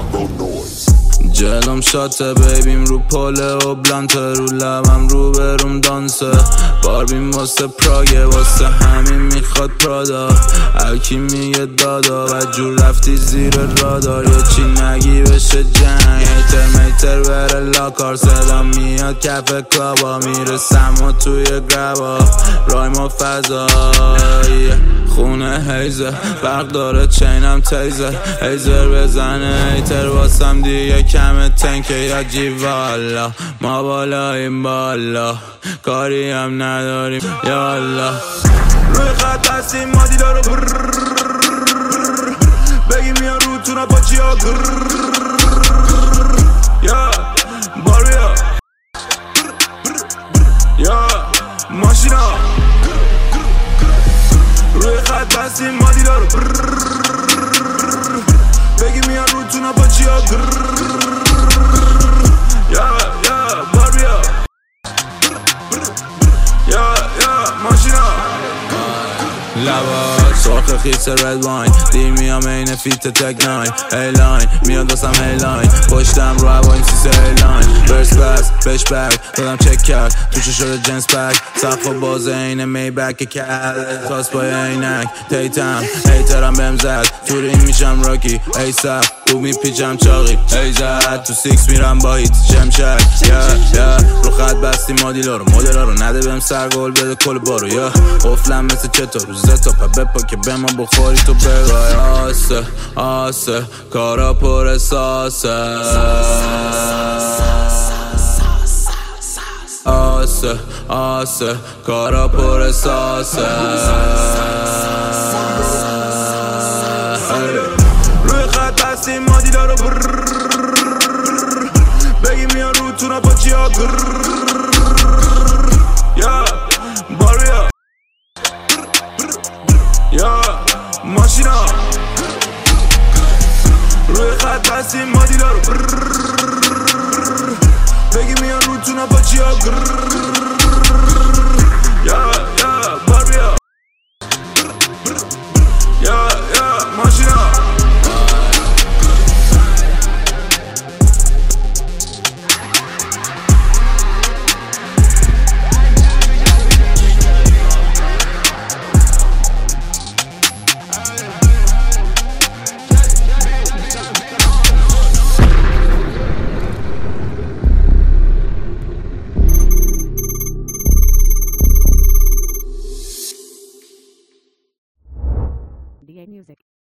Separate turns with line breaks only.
جلوم شاته بیبیم رو پله و بلانته، رو لبم رو بروم دانسه، باربیم واسه پراگه، واسه همین میخواد پرادا، هرکی میگه دادا و جور رفتی زیر رادار، یه چی نگی بشه جنگ، میتر بره لاکار، صدا میاد کف کلابا، میرسم و توی گربا، رایم و فضایی خونه هیزه، برق داره چینم تیزه، هیزر بزنه هیتر واسم دیگه کمه تنکه یا جیوالا، ما بالاییم بالا کاری هم نداریم یالا، روی خط هستیم ما دیلا رو بگی میان رو تو پاچی ها یا باربیا یا ماشینا، روی خط بستیم ما دیلا رو بگی میان رو تو نپاچی ها یا باربیا یا ماشینا، لبا سرخ خیس رد واین، دیر میام این فیت تک ناین، هیلاین میاد دستم هیلاین، پشتم رو هوایم سیسه هیلاین، برس کلاس بش بک دادم چک کرد توشه شده جنس پک، سقف و بازه این می بک کرد تاس پای اینک تیتم هیترم بهم زد تو رینگ میشم راکی ایسف تو میپیچم چاقی ایزد تو سیکس میرم با هیت شمشک یا رو خط بستی مادیلا رو مدلا رو نده بهم سرگل بده کل بارو یا افلم مثل چطور رو زتا پا بپا که به ما بخوری تو بگای آسه کارا پر ساسه آسه کارا پر ساسه، روی خط هستیم ما دیلا رو بگی میان رو تو نپاچی ها یا باربیا یا ماشینا، روی خط هستیم ما دیلا رو بگی میان رو تو نپاچی ها یا باربیا یا ماشینا.
DA Music.